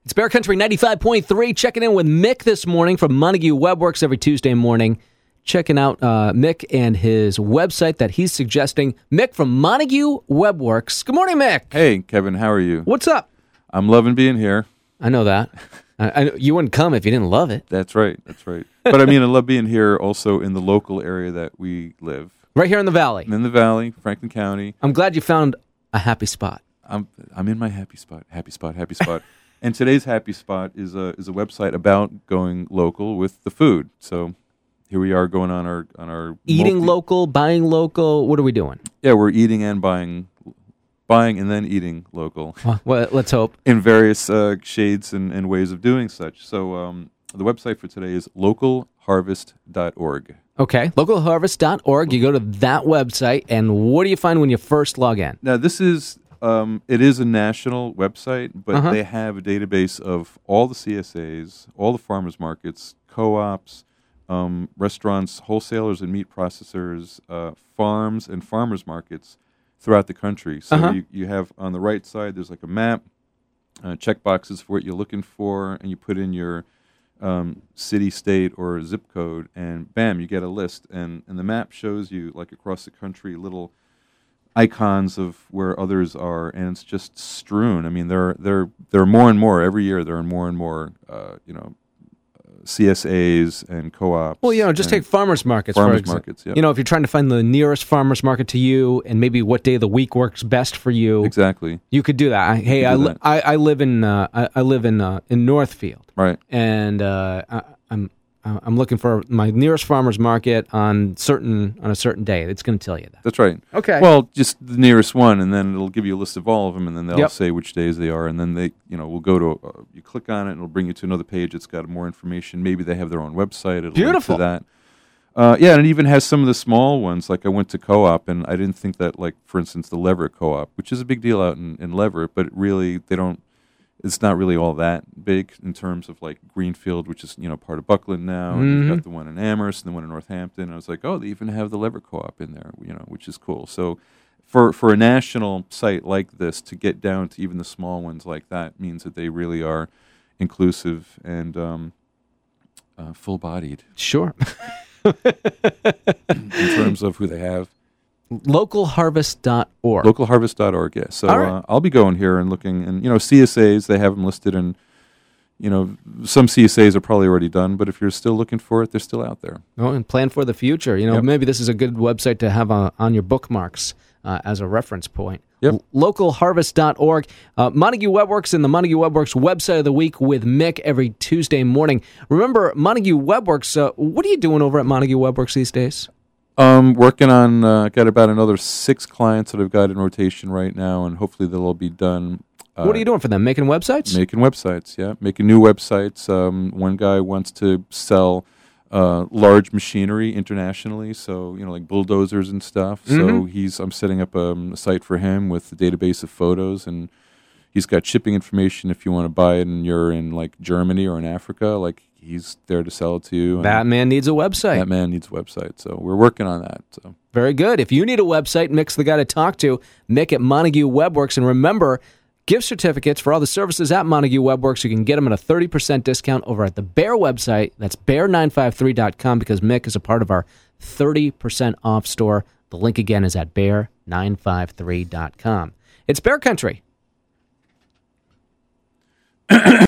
It's Bear Country 95.3, checking in with Mick this morning from Montague Webworks every Tuesday morning. Checking out Mick and his website that he's suggesting. Mick from Montague Webworks. Good morning, Mick. Hey, Kevin, how are you? What's up? I'm loving being here. I know that. You wouldn't come if you didn't love it. That's right. But I mean, I love being here also in the local area that we live. Right here in the Valley. I'm in the Valley, Franklin County. I'm glad you found a happy spot. I'm in my happy spot. And today's happy spot is a website about going local with the food. So here we are going on our Eating local, buying local. What are we doing? Yeah, we're eating and buying and then eating local. Well, let's hope. In various shades and ways of doing such. So the website for today is localharvest.org. Okay, localharvest.org. You go to that website, and what do you find when you first log in? Now, this is it is a national website, but they have a database of all the CSAs, all the farmers markets, co-ops, restaurants, wholesalers and meat processors, farms and farmers markets throughout the country. So you have on the right side, there's like a map, check boxes for what you're looking for, and you put in your city, state, or zip code, and bam, you get a list. And the map shows you, like across the country, little icons of where others are, and it's just strewn. I mean, there are more and more every year. There are more and more, CSAs and co-ops. Well, just take farmers markets. Farmers markets, yeah. If you're trying to find the nearest farmers market to you, and maybe what day of the week works best for you. Exactly. You could do that. I live in Northfield, right? And I'm looking for my nearest farmer's market on a certain day. It's going to tell you that. That's right. Okay. Well, just the nearest one, and then it'll give you a list of all of them, and then they'll say which days they are, and then they, we'll go to, you click on it, and it'll bring you to another page. It's got more information. Maybe they have their own website. It'll Beautiful. link to that. Yeah, and it even has some of the small ones. Like I went to Co-op, and I didn't think that, like, for instance, the Leverett Co-op, which is a big deal out in Leverett, but really it's not really all that big in terms of like Greenfield, which is part of Buckland now. And you've got the one in Amherst and the one in Northampton. And I was like, oh, they even have the Leverett Co-op in there, which is cool. So for a national site like this to get down to even the small ones like that means that they really are inclusive and full-bodied. Sure. in terms of who they have. Localharvest.org. Localharvest.org, yeah. So right. I'll be going here and looking, and CSAs, they have them listed, and some CSAs are probably already done, but if you're still looking for it, they're still out there. Oh, and plan for the future. Maybe this is a good website to have on your bookmarks as a reference point. Yep. Localharvest.org. Montague Webworks and the Montague Webworks website of the week with Mick every Tuesday morning. Remember, Montague Webworks, what are you doing over at Montague Webworks these days? Working on, got about another 6 clients that I've got in rotation right now, and hopefully they'll all be done. What are you doing for them? Making websites? Making websites, yeah. Making new websites. One guy wants to sell large machinery internationally, so, like bulldozers and stuff. So I'm setting up a site for him with a database of photos, and he's got shipping information if you want to buy it and you're in, like, Germany or in Africa, like, he's there to sell it to you. That man needs a website. That man needs a website. So we're working on that. So very good. If you need a website, Mick's the guy to talk to. Mick at Montague Webworks. And remember, gift certificates for all the services at Montague Webworks. You can get them at a 30% discount over at the Bear website. That's bear953.com, because Mick is a part of our 30% off store. The link again is at bear953.com. It's Bear Country